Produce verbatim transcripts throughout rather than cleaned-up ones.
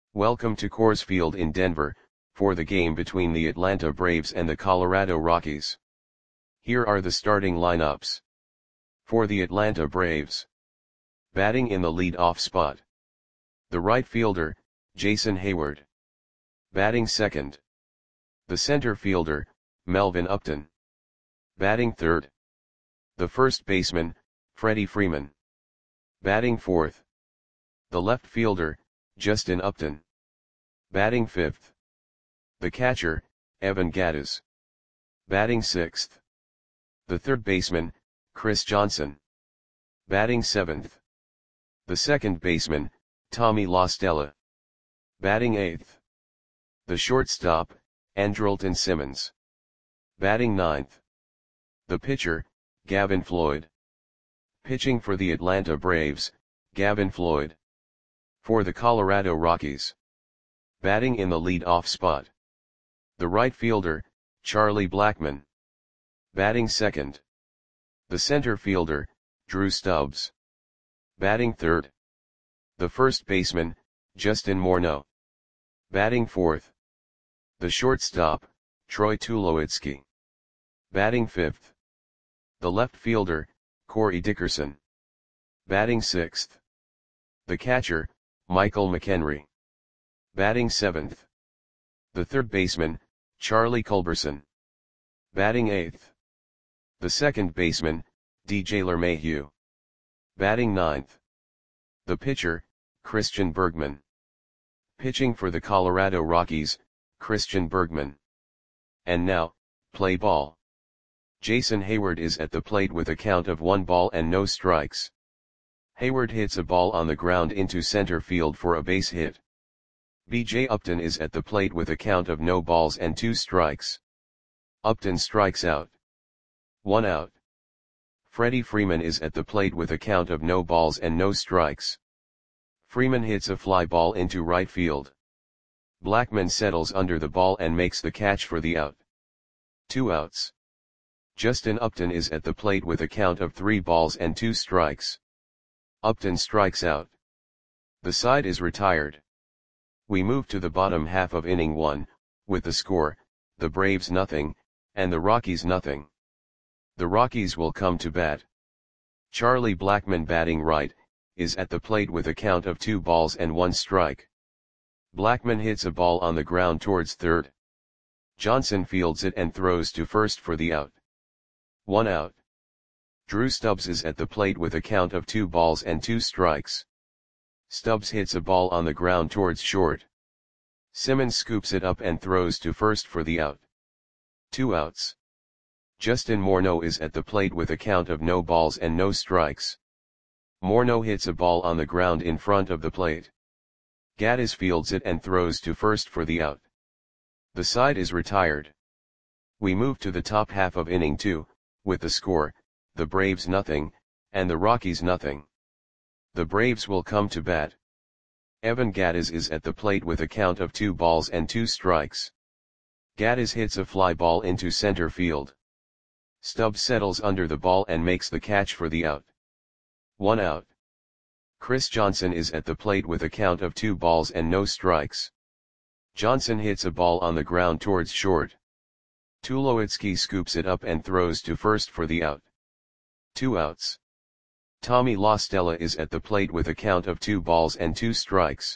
Welcome to Coors Field in Denver, for the game between the Atlanta Braves and the Colorado Rockies. Here are the starting lineups. For the Atlanta Braves. Batting in the lead-off spot. The right fielder, Jason Heyward. Batting second. The center fielder, Melvin Upton. Batting third. The first baseman, Freddie Freeman. Batting fourth. The left fielder, Justin Upton. Batting fifth. The catcher, Evan Gattis. Batting sixth. The third baseman, Chris Johnson. Batting seventh. The second baseman, Tommy La Stella. Batting eighth. The shortstop, Andrelton Simmons. Batting ninth. The pitcher, Gavin Floyd. Pitching for the Atlanta Braves, Gavin Floyd. For the Colorado Rockies. Batting in the lead-off spot. The right fielder, Charlie Blackmon. Batting second. The center fielder, Drew Stubbs. Batting third. The first baseman, Justin Morneau. Batting fourth. The shortstop, Troy Tulowitzki. Batting fifth. The left fielder, Corey Dickerson. Batting sixth. The catcher, Michael McHenry. Batting seventh. The third baseman, Charlie Culberson. Batting eighth. The second baseman, D J LeMahieu. Batting ninth. The pitcher, Christian Bergman. Pitching for the Colorado Rockies, Christian Bergman. And now, play ball. Jason Heyward is at the plate with a count of one ball and no strikes. Heyward hits a ball on the ground into center field for a base hit. B J Upton is at the plate with a count of no balls and two strikes. Upton strikes out. One out. Freddie Freeman is at the plate with a count of no balls and no strikes. Freeman hits a fly ball into right field. Blackmon settles under the ball and makes the catch for the out. Two outs. Justin Upton is at the plate with a count of three balls and two strikes. Upton strikes out. The side is retired. We move to the bottom half of inning one, with the score, the Braves nothing, and the Rockies nothing. The Rockies will come to bat. Charlie Blackmon, batting right, is at the plate with a count of two balls and one strike. Blackmon hits a ball on the ground towards third. Johnson fields it and throws to first for the out. One out. Drew Stubbs is at the plate with a count of two balls and two strikes. Stubbs hits a ball on the ground towards short. Simmons scoops it up and throws to first for the out. Two outs. Justin Morneau is at the plate with a count of no balls and no strikes. Morneau hits a ball on the ground in front of the plate. Gattis fields it and throws to first for the out. The side is retired. We move to the top half of inning two, with the score, the Braves nothing, and the Rockies nothing. The Braves will come to bat. Evan Gattis is at the plate with a count of two balls and two strikes. Gattis hits a fly ball into center field. Stubbs settles under the ball and makes the catch for the out. One out. Chris Johnson is at the plate with a count of two balls and no strikes. Johnson hits a ball on the ground towards short. Tulowitzki scoops it up and throws to first for the out. Two outs. Tommy La Stella is at the plate with a count of two balls and two strikes.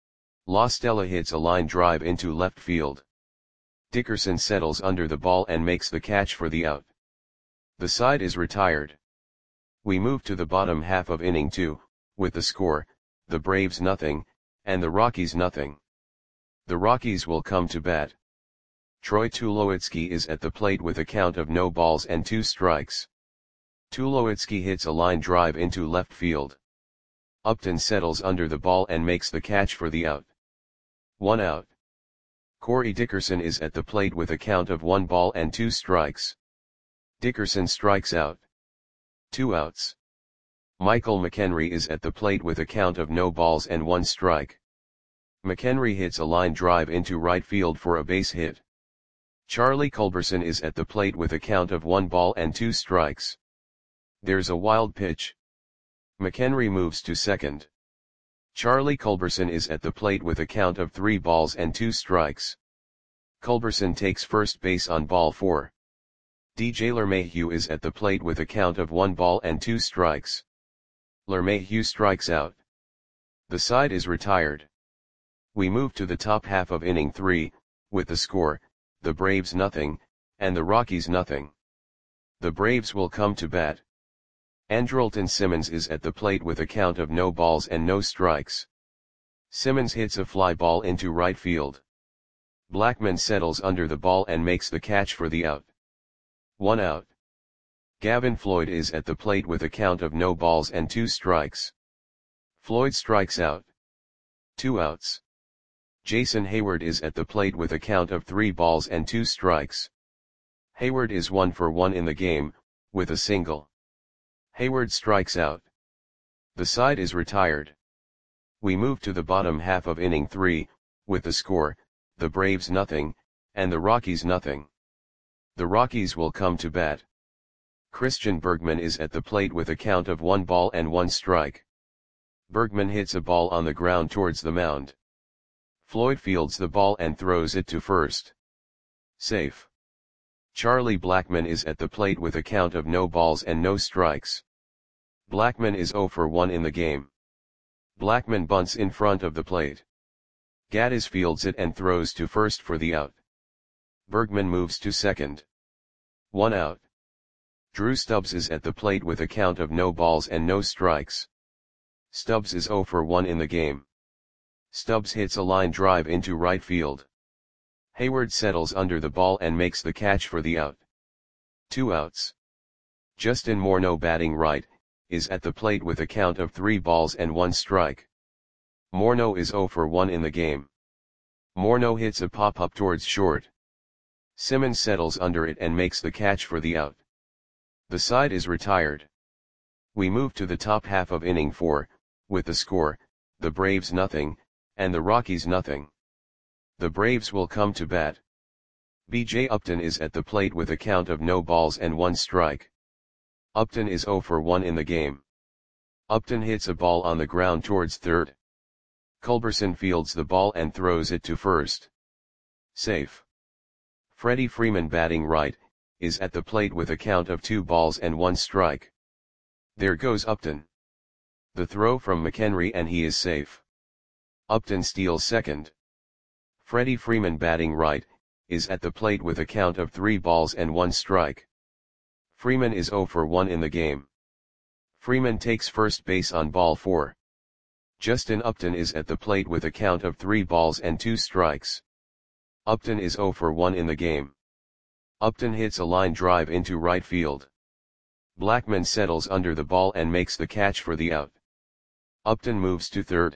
La Stella hits a line drive into left field. Dickerson settles under the ball and makes the catch for the out. The side is retired. We move to the bottom half of inning two, with the score, the Braves nothing, and the Rockies nothing. The Rockies will come to bat. Troy Tulowitzki is at the plate with a count of no balls and two strikes. Tulowitzki hits a line drive into left field. Upton settles under the ball and makes the catch for the out. One out. Corey Dickerson is at the plate with a count of one ball and two strikes. Dickerson strikes out. Two outs. Michael McHenry is at the plate with a count of no balls and one strike. McHenry hits a line drive into right field for a base hit. Charlie Culberson is at the plate with a count of one ball and two strikes. There's a wild pitch. McHenry moves to second. Charlie Culberson is at the plate with a count of three balls and two strikes. Culberson takes first base on ball four. D J LeMahieu is at the plate with a count of one ball and two strikes. LeMahieu strikes out. The side is retired. We move to the top half of inning three, with the score, the Braves nothing, and the Rockies nothing. The Braves will come to bat. Andrelton Simmons is at the plate with a count of no balls and no strikes. Simmons hits a fly ball into right field. Blackmon settles under the ball and makes the catch for the out. One out. Gavin Floyd is at the plate with a count of no balls and two strikes. Floyd strikes out. Two outs. Jason Heyward is at the plate with a count of three balls and two strikes. Heyward is one for one in the game, with a single. Heyward strikes out. The side is retired. We move to the bottom half of inning three, with the score, the Braves nothing, and the Rockies nothing. The Rockies will come to bat. Christian Bergman is at the plate with a count of one ball and one strike. Bergman hits a ball on the ground towards the mound. Floyd fields the ball and throws it to first. Safe. Charlie Blackmon is at the plate with a count of no balls and no strikes. Blackmon is zero for one in the game. Blackmon bunts in front of the plate. Gaddis fields it and throws to first for the out. Bergman moves to second. One out. Drew Stubbs is at the plate with a count of no balls and no strikes. Stubbs is zero for one in the game. Stubbs hits a line drive into right field. Heyward settles under the ball and makes the catch for the out. Two outs. Justin Morneau, batting right, is at the plate with a count of three balls and one strike. Morneau is zero for one in the game. Morneau hits a pop-up towards short. Simmons settles under it and makes the catch for the out. The side is retired. We move to the top half of inning four, with the score, the Braves nothing, and the Rockies nothing. The Braves will come to bat. B J Upton is at the plate with a count of no balls and one strike. Upton is zero for one in the game. Upton hits a ball on the ground towards third. Culberson fields the ball and throws it to first. Safe. Freddie Freeman, batting right, is at the plate with a count of two balls and one strike. There goes Upton. The throw from McHenry and he is safe. Upton steals second. Freddie Freeman, batting right, is at the plate with a count of three balls and one strike. Freeman is zero for one in the game. Freeman takes first base on ball four. Justin Upton is at the plate with a count of three balls and two strikes. Upton is zero for one in the game. Upton hits a line drive into right field. Blackmon settles under the ball and makes the catch for the out. Upton moves to third.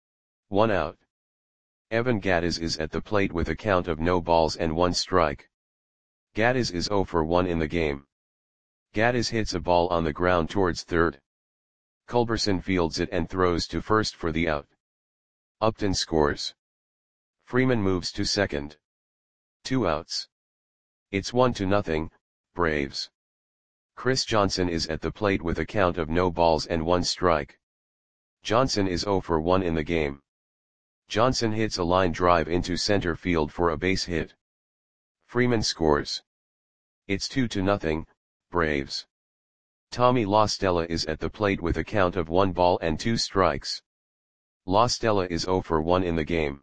One out. Evan Gaddis is at the plate with a count of no balls and one strike. Gaddis is zero for one in the game. Gaddis hits a ball on the ground towards third. Culberson fields it and throws to first for the out. Upton scores. Freeman moves to second. Two outs. It's one to nothing, Braves. Chris Johnson is at the plate with a count of no balls and one strike. Johnson is zero for one in the game. Johnson hits a line drive into center field for a base hit. Freeman scores. It's two to nothing, Braves. Tommy La Stella is at the plate with a count of one ball and two strikes. La Stella is zero for one in the game.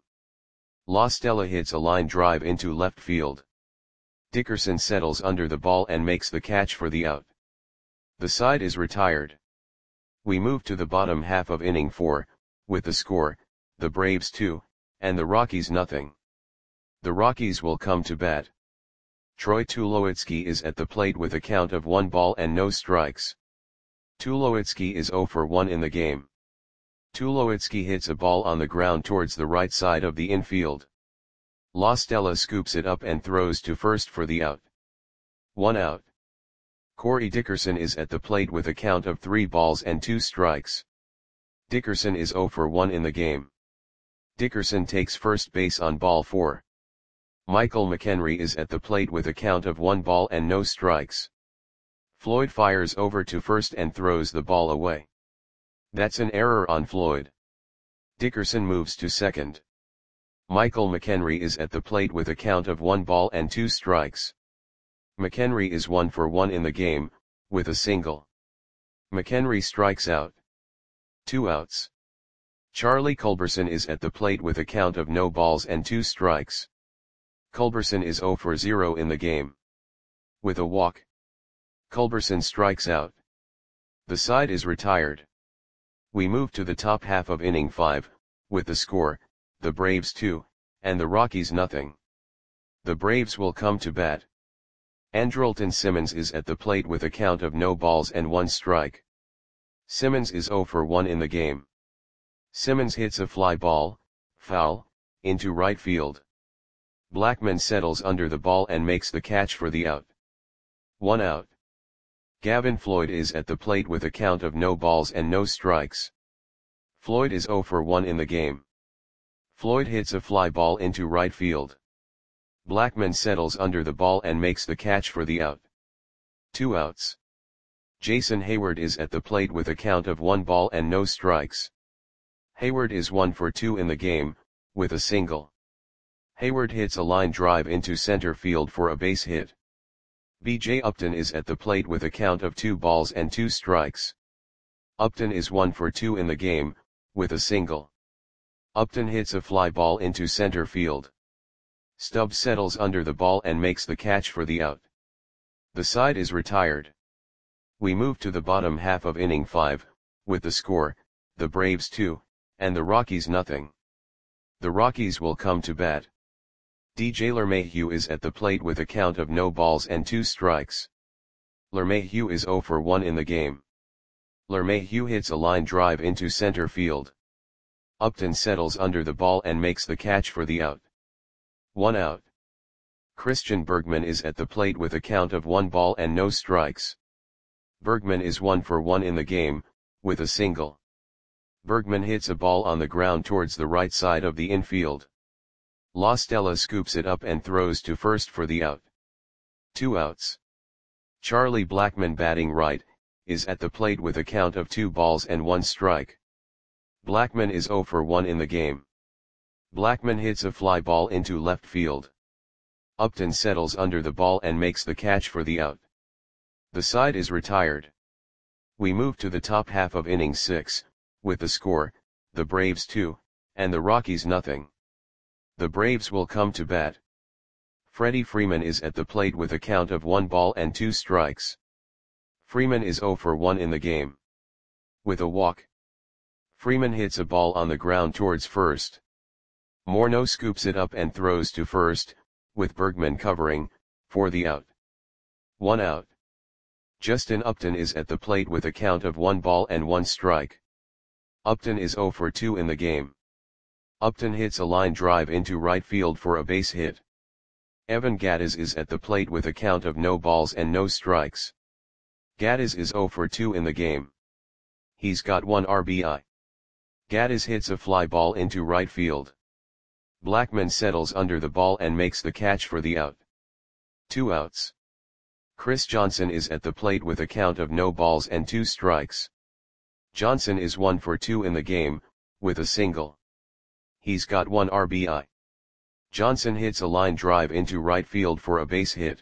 La Stella hits a line drive into left field. Dickerson settles under the ball and makes the catch for the out. The side is retired. We move to the bottom half of inning four, with the score, the Braves two, and the Rockies nothing. The Rockies will come to bat. Troy Tulowitzki is at the plate with a count of one ball and no strikes. Tulowitzki is zero for one in the game. Tulowitzki hits a ball on the ground towards the right side of the infield. La Stella scoops it up and throws to first for the out. One out. Corey Dickerson is at the plate with a count of three balls and two strikes. Dickerson is zero for one in the game. Dickerson takes first base on ball four. Michael McHenry is at the plate with a count of one ball and no strikes. Floyd fires over to first and throws the ball away. That's an error on Floyd. Dickerson moves to second. Michael McHenry is at the plate with a count of one ball and two strikes. McHenry is one for one in the game, with a single. McHenry strikes out. Two outs. Charlie Culberson is at the plate with a count of no balls and two strikes. Culberson is zero for zero in the game. With a walk, Culberson strikes out. The side is retired. We move to the top half of inning five, with the score, the Braves two, and the Rockies nothing. The Braves will come to bat. Andrelton Simmons is at the plate with a count of no balls and one strike. Simmons is zero for one in the game. Simmons hits a fly ball, foul, into right field. Blackmon settles under the ball and makes the catch for the out. One out. Gavin Floyd is at the plate with a count of no balls and no strikes. Floyd is zero for one in the game. Floyd hits a fly ball into right field. Blackmon settles under the ball and makes the catch for the out. Two outs. Jason Hayward is at the plate with a count of one ball and no strikes. Hayward is one for two in the game, with a single. Hayward hits a line drive into center field for a base hit. B J Upton is at the plate with a count of two balls and two strikes. Upton is one for two in the game, with a single. Upton hits a fly ball into center field. Stubbs settles under the ball and makes the catch for the out. The side is retired. We move to the bottom half of inning five, with the score, the Braves two, and the Rockies nothing. The Rockies will come to bat. D J LeMahieu is at the plate with a count of no balls and two strikes. LeMahieu is zero for one in the game. LeMahieu hits a line drive into center field. Upton settles under the ball and makes the catch for the out. One out. Christian Bergman is at the plate with a count of one ball and no strikes. Bergman is one for one in the game, with a single. Bergman hits a ball on the ground towards the right side of the infield. La Stella scoops it up and throws to first for the out. Two outs. Charlie Blackmon, batting right, is at the plate with a count of two balls and one strike. Blackmon is zero for one in the game. Blackmon hits a fly ball into left field. Upton settles under the ball and makes the catch for the out. The side is retired. We move to the top half of inning six, with the score, the Braves two, and the Rockies nothing. The Braves will come to bat. Freddie Freeman is at the plate with a count of one ball and two strikes. Freeman is zero for one in the game. With a walk, Freeman hits a ball on the ground towards first. Morneau scoops it up and throws to first, with Bergman covering, for the out. One out. Justin Upton is at the plate with a count of one ball and one strike. Upton is zero for two in the game. Upton hits a line drive into right field for a base hit. Evan Gattis is at the plate with a count of no balls and no strikes. Gattis is zero for two in the game. He's got one R B I. Gattis hits a fly ball into right field. Blackmon settles under the ball and makes the catch for the out. Two outs. Chris Johnson is at the plate with a count of no balls and two strikes. Johnson is one for two in the game, with a single. He's got one R B I. Johnson hits a line drive into right field for a base hit.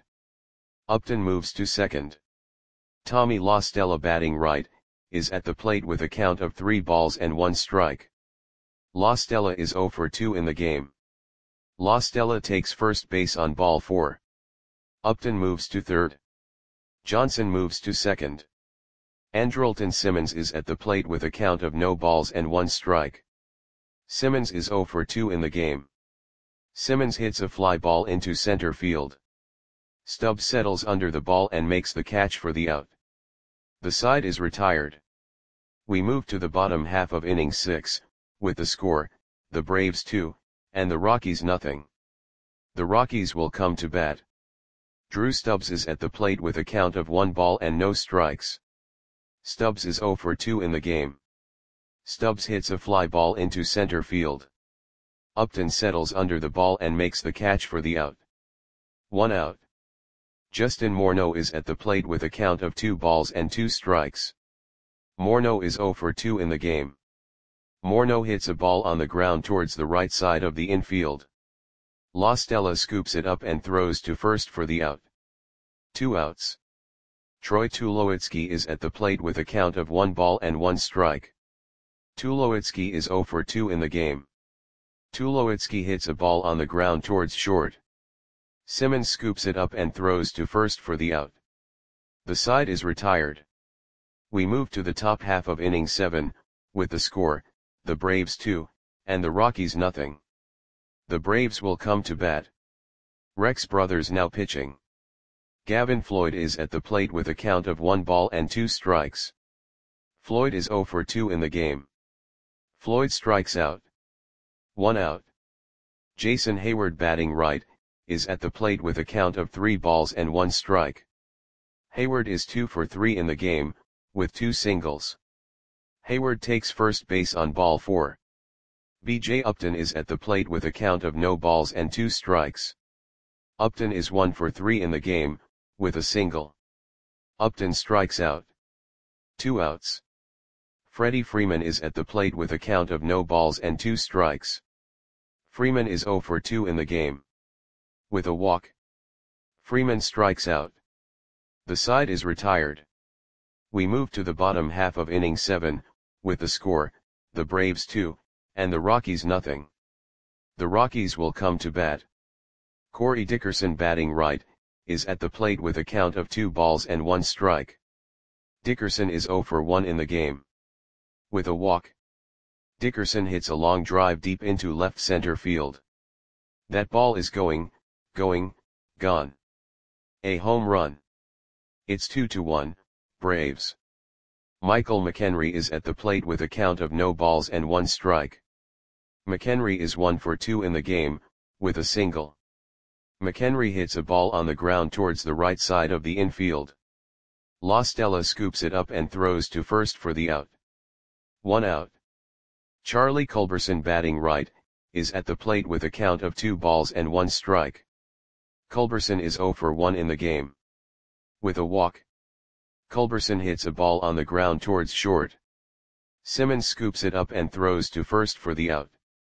Upton moves to second. Tommy La Stella, batting right, is at the plate with a count of three balls and one strike. La Stella is zero for two in the game. La Stella takes first base on ball four. Upton moves to third. Johnson moves to second. Andrelton Simmons is at the plate with a count of no balls and one strike. Simmons is zero for two in the game. Simmons hits a fly ball into center field. Stubbs settles under the ball and makes the catch for the out. The side is retired. We move to the bottom half of inning six, with the score, the Braves two, and the Rockies nothing. The Rockies will come to bat. Drew Stubbs is at the plate with a count of one ball and no strikes. Stubbs is zero for two in the game. Stubbs hits a fly ball into center field. Upton settles under the ball and makes the catch for the out. One out. Justin Morneau is at the plate with a count of two balls and two strikes. Morneau is zero for two in the game. Morneau hits a ball on the ground towards the right side of the infield. La Stella scoops it up and throws to first for the out. Two outs. Troy Tulowitzki is at the plate with a count of one ball and one strike. Tulowitzki is zero for two in the game. Tulowitzki hits a ball on the ground towards short. Simmons scoops it up and throws to first for the out. The side is retired. We move to the top half of inning seven, with the score, the Braves two, and the Rockies nothing. The Braves will come to bat. Rex Brothers now pitching. Gavin Floyd is at the plate with a count of one ball and two strikes. Floyd is zero for two in the game. Floyd strikes out. One out. Jason Hayward batting right, is at the plate with a count of three balls and one strike. Hayward is two for three in the game, with two singles. Hayward takes first base on ball four. B J Upton is at the plate with a count of no balls and two strikes. Upton is one for three in the game, with a single. Upton strikes out. Two outs. Freddie Freeman is at the plate with a count of no balls and two strikes. Freeman is zero for two in the game. With a walk. Freeman strikes out. The side is retired. We move to the bottom half of inning seven, with the score, the Braves two, and the Rockies nothing. The Rockies will come to bat. Corey Dickerson batting right, is at the plate with a count of two balls and one strike. Dickerson is zero for one in the game. With a walk. Dickerson hits a long drive deep into left center field. That ball is going, going, gone. A home run. It's two to one, Braves. Michael McHenry is at the plate with a count of no balls and one strike. McHenry is one for two in the game, with a single. McHenry hits a ball on the ground towards the right side of the infield. La Stella scoops it up and throws to first for the out. One out. Charlie Culberson batting right, is at the plate with a count of two balls and one strike. Culberson is zero for one in the game. With a walk. Culberson hits a ball on the ground towards short. Simmons scoops it up and throws to first for the out.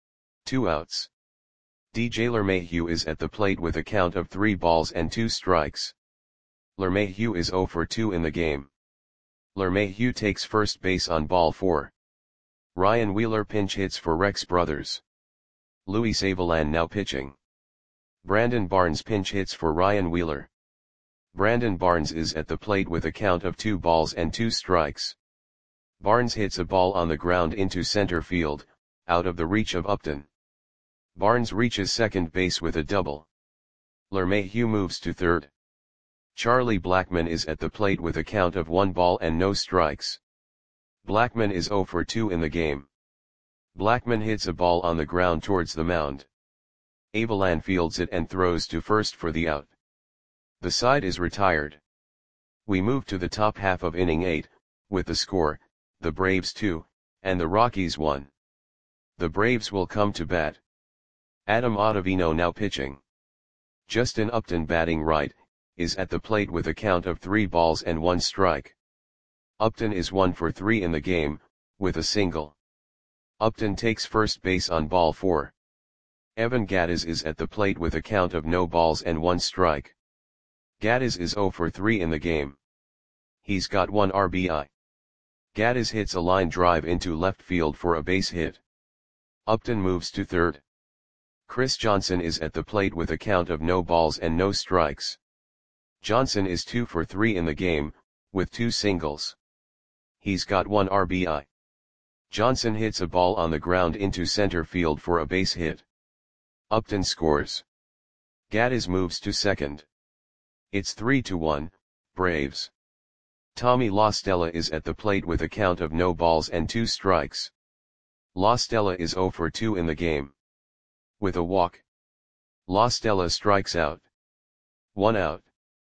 Two outs. D J LeMahieu is at the plate with a count of three balls and two strikes. LeMahieu is zero for two in the game. LeMahieu takes first base on ball four. Ryan Wheeler pinch hits for Rex Brothers. Luis Avilan now pitching. Brandon Barnes pinch hits for Ryan Wheeler. Brandon Barnes is at the plate with a count of two balls and two strikes. Barnes hits a ball on the ground into center field, out of the reach of Upton. Barnes reaches second base with a double. LeMahieu moves to third. Charlie Blackmon is at the plate with a count of one ball and no strikes. Blackmon is zero for two in the game. Blackmon hits a ball on the ground towards the mound. Avilan fields it and throws to first for the out. The side is retired. We move to the top half of inning eight, with the score, the Braves two, and the Rockies one. The Braves will come to bat. Adam Ottavino now pitching. Justin Upton batting right, is at the plate with a count of three balls and one strike. Upton is one for three in the game, with a single. Upton takes first base on ball four. Evan Gattis is at the plate with a count of no balls and one strike. Gattis is zero for three in the game. He's got one R B I. Gattis hits a line drive into left field for a base hit. Upton moves to third. Chris Johnson is at the plate with a count of no balls and no strikes. Johnson is two for three in the game, with two singles. He's got one R B I. Johnson hits a ball on the ground into center field for a base hit. Upton scores. Gattis moves to second. It's three to one, Braves. Tommy La Stella is at the plate with a count of no balls and two strikes. La Stella is zero for two in the game. With a walk. La Stella strikes out. One out.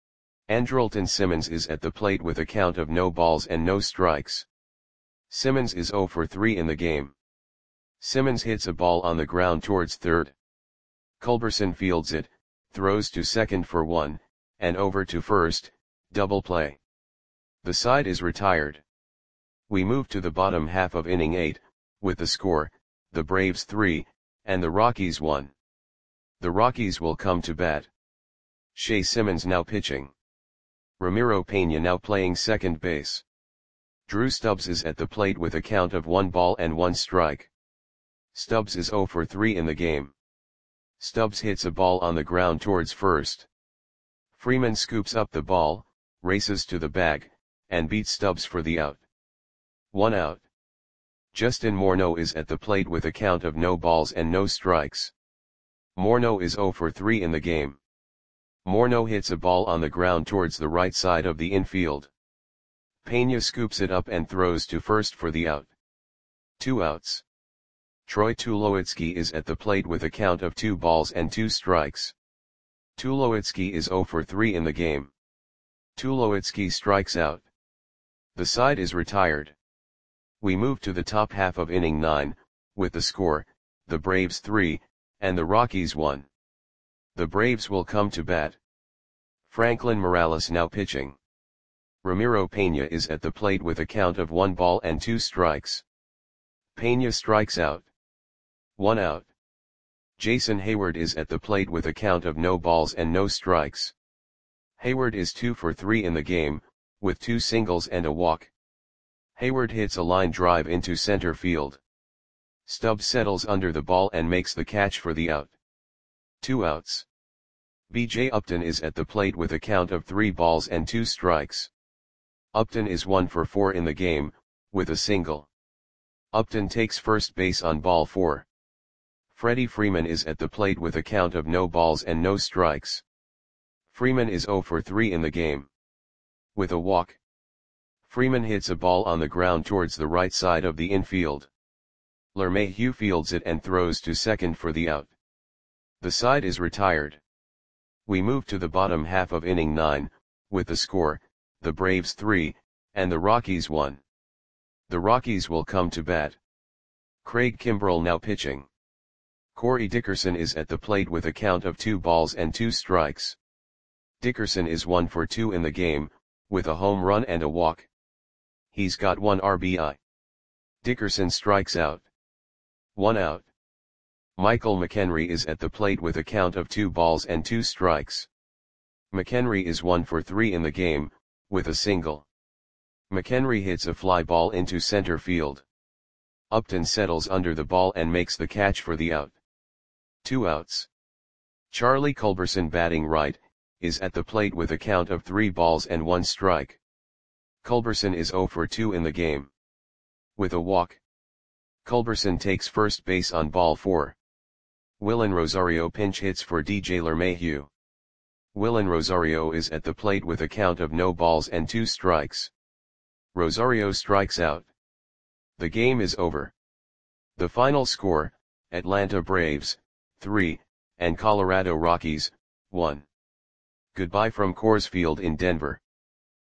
Andrelton Simmons is at the plate with a count of no balls and no strikes. Simmons is zero for three in the game. Simmons hits a ball on the ground towards third. Culberson fields it, throws to second for one, and over to first, double play. The side is retired. We move to the bottom half of inning eight, with the score, the Braves three, and the Rockies one. The Rockies will come to bat. Shea Simmons now pitching. Ramiro Peña now playing second base. Drew Stubbs is at the plate with a count of one ball and one strike. Stubbs is zero for three in the game. Stubbs hits a ball on the ground towards first. Freeman scoops up the ball, races to the bag, and beats Stubbs for the out. One out. Justin Morneau is at the plate with a count of no balls and no strikes. Morneau is zero for three in the game. Morneau hits a ball on the ground towards the right side of the infield. Peña scoops it up and throws to first for the out. Two outs. Troy Tulowitzki is at the plate with a count of two balls and two strikes. Tulowitzki is zero for three in the game. Tulowitzki strikes out. The side is retired. We move to the top half of inning nine, with the score, the Braves three, and the Rockies one. The Braves will come to bat. Franklin Morales now pitching. Ramiro Peña is at the plate with a count of one ball and two strikes. Peña strikes out. One out. Jason Heyward is at the plate with a count of no balls and no strikes. Heyward is two for three in the game, with two singles and a walk. Heyward hits a line drive into center field. Stubbs settles under the ball and makes the catch for the out. Two outs. B J Upton is at the plate with a count of three balls and two strikes. Upton is one for four in the game, with a single. Upton takes first base on ball four. Freddie Freeman is at the plate with a count of no balls and no strikes. Freeman is zero for three in the game. With a walk. Freeman hits a ball on the ground towards the right side of the infield. LeMahieu fields it and throws to second for the out. The side is retired. We move to the bottom half of inning nine, with the score, the Braves three, and the Rockies one. The Rockies will come to bat. Craig Kimbrell now pitching. Corey Dickerson is at the plate with a count of two balls and two strikes. Dickerson is one for two in the game, with a home run and a walk. He's got one R B I. Dickerson strikes out. One out. Michael McHenry is at the plate with a count of two balls and two strikes. McHenry is one for three in the game, with a single. McHenry hits a fly ball into center field. Upton settles under the ball and makes the catch for the out. Two outs. Charlie Culberson, batting right, is at the plate with a count of three balls and one strike. Culberson is zero for two in the game. With a walk. Culberson takes first base on ball four. Willen Rosario pinch hits for D J LeMahieu. Willen Rosario is at the plate with a count of no balls and two strikes. Rosario strikes out. The game is over. The final score, Atlanta Braves, three, and Colorado Rockies, one. Goodbye from Coors Field in Denver.